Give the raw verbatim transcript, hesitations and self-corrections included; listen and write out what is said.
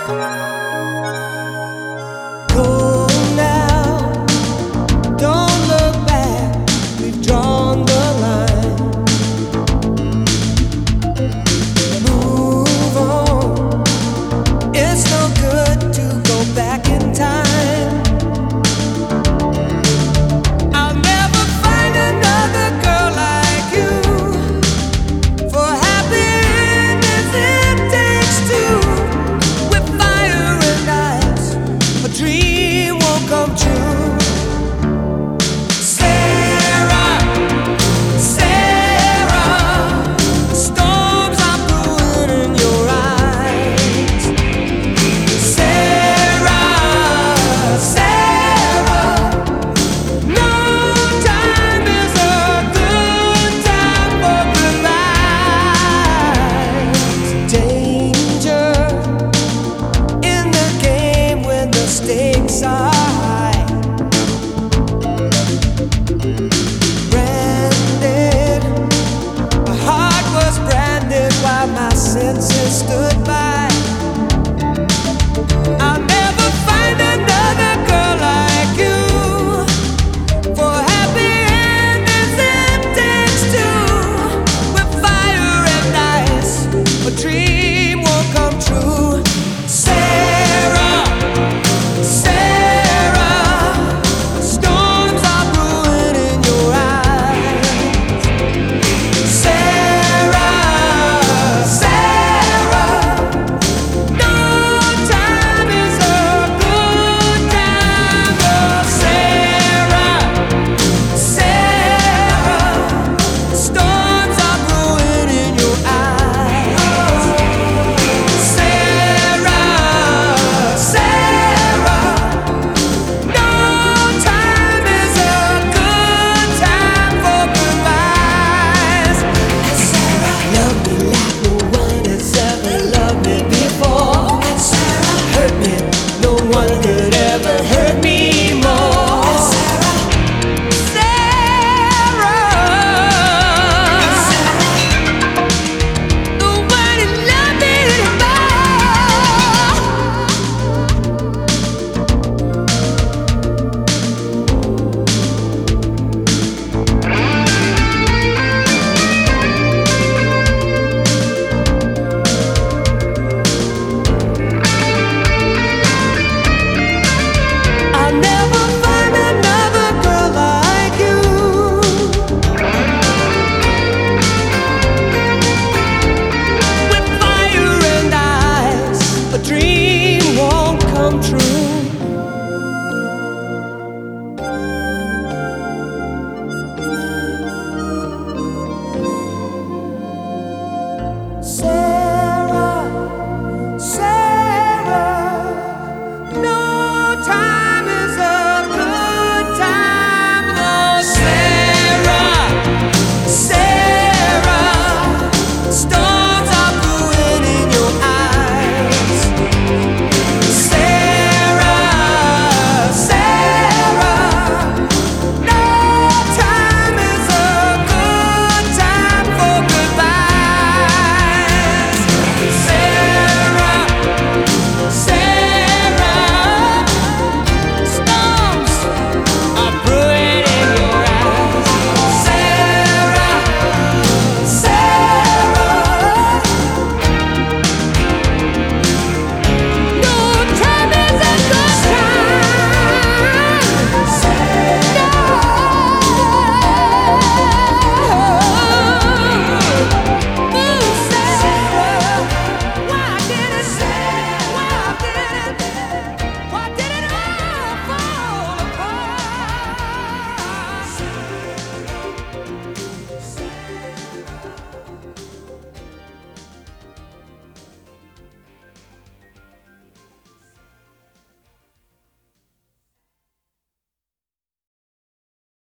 Go now, don't look back, we've drawn the line. Move on, it's no good to go back in time. I'll never find another girl like you. For happiness it takes two. With fire and ice, a dream won't come true. Sarah, Sarah, storms are brewing in your eyes. Sarah, Sarah, no time is a good time for goodbyes. Danger in the game when the stakes are high. Branded, my heart was branded while my senses stood